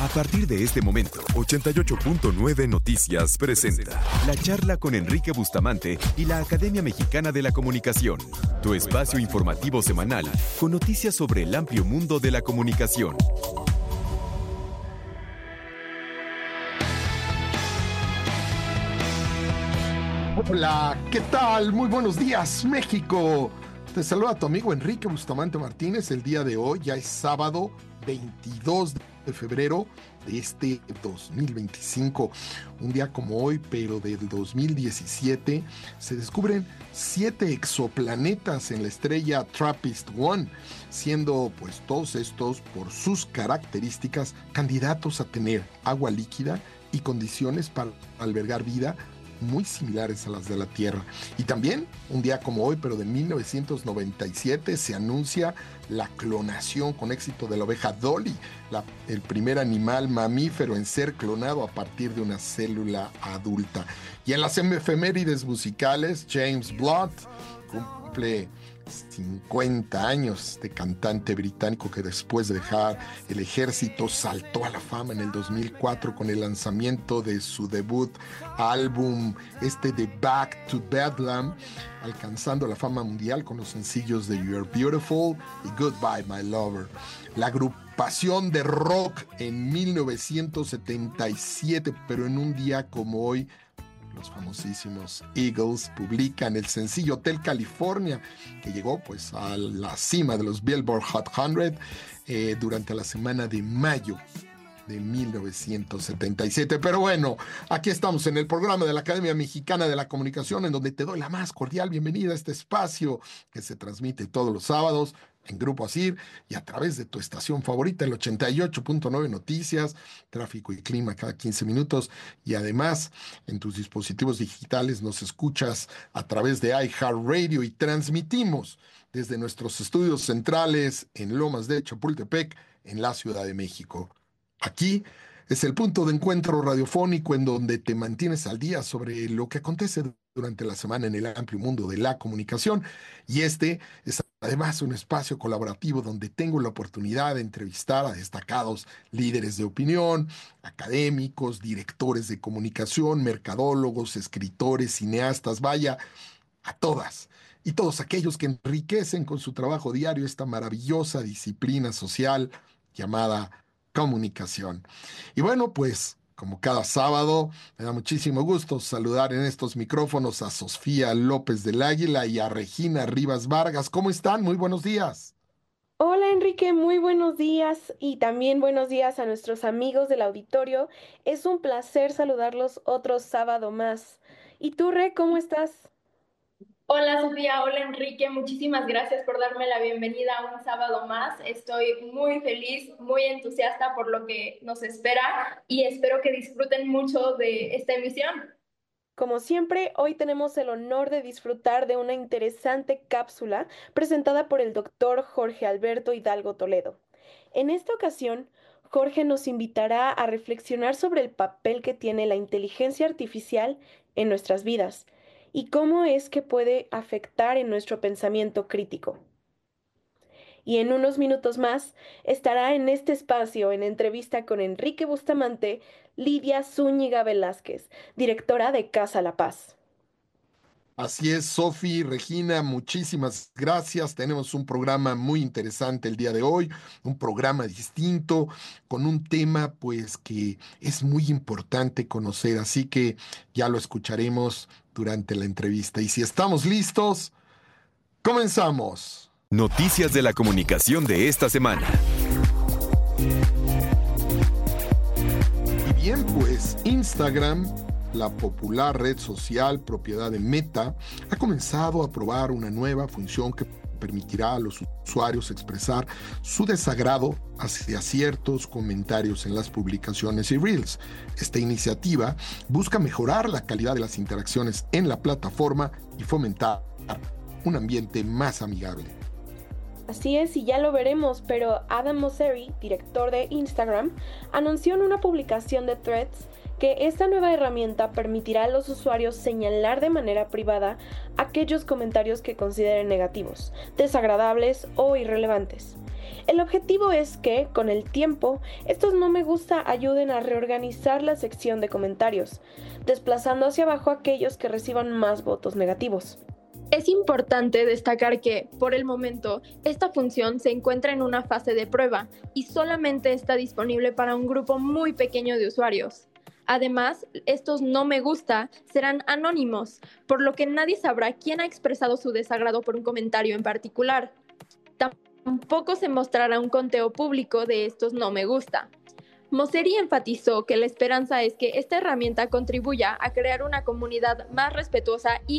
A partir de este momento, 88.9 Noticias presenta la charla con Enrique Bustamante y la Academia Mexicana de la Comunicación, tu espacio informativo semanal con noticias sobre el amplio mundo de la comunicación. Hola, ¿qué tal? Muy buenos días, México. Te saluda tu amigo Enrique Bustamante Martínez. El día de hoy ya es sábado 22 de febrero de este 2025. Un día como hoy, pero del 2017, se descubren 7 exoplanetas en la estrella TRAPPIST-1, siendo pues todos estos, por sus características, candidatos a tener agua líquida y condiciones para albergar vida muy similares a las de la Tierra. Y también, un día como hoy, pero de 1997, se anuncia la clonación con éxito de la oveja Dolly, el primer animal mamífero en ser clonado a partir de una célula adulta. Y en las efemérides musicales, James Blunt cumple 50 años, de cantante británico que después de dejar el ejército saltó a la fama en el 2004 con el lanzamiento de su debut álbum, de Back to Bedlam, alcanzando la fama mundial con los sencillos de You're Beautiful y Goodbye My Lover. La agrupación de rock en 1977, pero en un día como hoy, los famosísimos Eagles publican el sencillo Hotel California, que llegó pues a la cima de los Billboard Hot 100 durante la semana de mayo de 1977. Pero bueno, aquí estamos en el programa de la Academia Mexicana de la Comunicación, en donde te doy la más cordial bienvenida a este espacio que se transmite todos los sábados en Grupo ASIR y a través de tu estación favorita, el 88.9 Noticias, tráfico y clima cada 15 minutos, y además en tus dispositivos digitales nos escuchas a través de iHeartRadio y transmitimos desde nuestros estudios centrales en Lomas de Chapultepec, en la Ciudad de México. Aquí es el punto de encuentro radiofónico en donde te mantienes al día sobre lo que acontece durante la semana en el amplio mundo de la comunicación, y es además un espacio colaborativo donde tengo la oportunidad de entrevistar a destacados líderes de opinión, académicos, directores de comunicación, mercadólogos, escritores, cineastas, vaya, a todas y todos aquellos que enriquecen con su trabajo diario esta maravillosa disciplina social llamada comunicación. Y bueno, pues como cada sábado, me da muchísimo gusto saludar en estos micrófonos a Sofía López del Águila y a Regina Rivas Vargas. ¿Cómo están? Muy buenos días. Hola Enrique, muy buenos días y también buenos días a nuestros amigos del auditorio. Es un placer saludarlos otro sábado más. ¿Y tú, Re, cómo estás? Hola Sofía, hola Enrique, muchísimas gracias por darme la bienvenida a un sábado más. Estoy muy feliz, muy entusiasta por lo que nos espera y espero que disfruten mucho de esta emisión. Como siempre, hoy tenemos el honor de disfrutar de una interesante cápsula presentada por el doctor Jorge Alberto Hidalgo Toledo. En esta ocasión, Jorge nos invitará a reflexionar sobre el papel que tiene la inteligencia artificial en nuestras vidas y cómo es que puede afectar en nuestro pensamiento crítico. Y en unos minutos más estará en este espacio, en entrevista con Enrique Bustamante, Lidia Zúñiga Velázquez, directora de Casa La Paz. Así es, Sofi, Regina, muchísimas gracias. Tenemos un programa muy interesante el día de hoy, un programa distinto, con un tema pues que es muy importante conocer, así que ya lo escucharemos durante la entrevista. Y si estamos listos, comenzamos. Noticias de la comunicación de esta semana. Y bien, pues Instagram, la popular red social propiedad de Meta, ha comenzado a probar una nueva función que permitirá a los usuarios expresar su desagrado hacia ciertos comentarios en las publicaciones y Reels. Esta iniciativa busca mejorar la calidad de las interacciones en la plataforma y fomentar un ambiente más amigable. Así es, y ya lo veremos, pero Adam Mosseri, director de Instagram, anunció en una publicación de Threads que esta nueva herramienta permitirá a los usuarios señalar de manera privada aquellos comentarios que consideren negativos, desagradables o irrelevantes. El objetivo es que, con el tiempo, estos no me gusta ayuden a reorganizar la sección de comentarios, desplazando hacia abajo aquellos que reciban más votos negativos. Es importante destacar que, por el momento, esta función se encuentra en una fase de prueba y solamente está disponible para un grupo muy pequeño de usuarios. Además, estos no me gusta serán anónimos, por lo que nadie sabrá quién ha expresado su desagrado por un comentario en particular. Tampoco se mostrará un conteo público de estos no me gusta. Mosseri enfatizó que la esperanza es que esta herramienta contribuya a crear una comunidad más respetuosa y